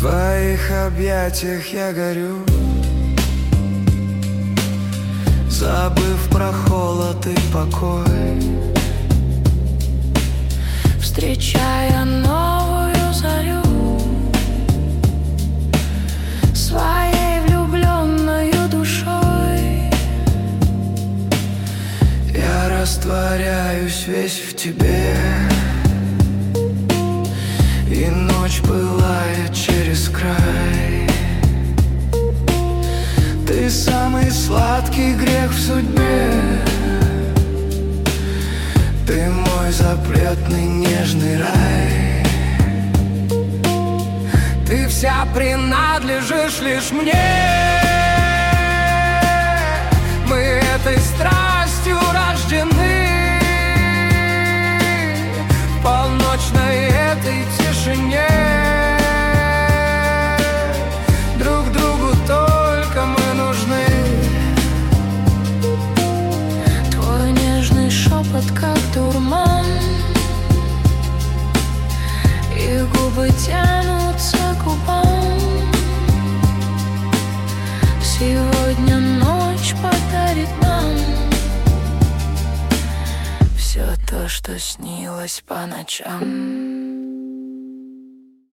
твоих объятиях я горю, забыв про холод и покой, встречая новую зарю своей влюбленною душой. я растворяюсь весь в тебе, и ночь пылает через край. Ты самый сладкий грех в судьбе, ты мой запретный нежный рай. Ты вся принадлежишь лишь мне, мы этой страстью рождены. В полночной этой тишине друг другу только мы нужны. Твой нежный шепот, как дурман, и губы тянутся к губам. Сегодня ночь подарит нам все то, что снилось по ночам.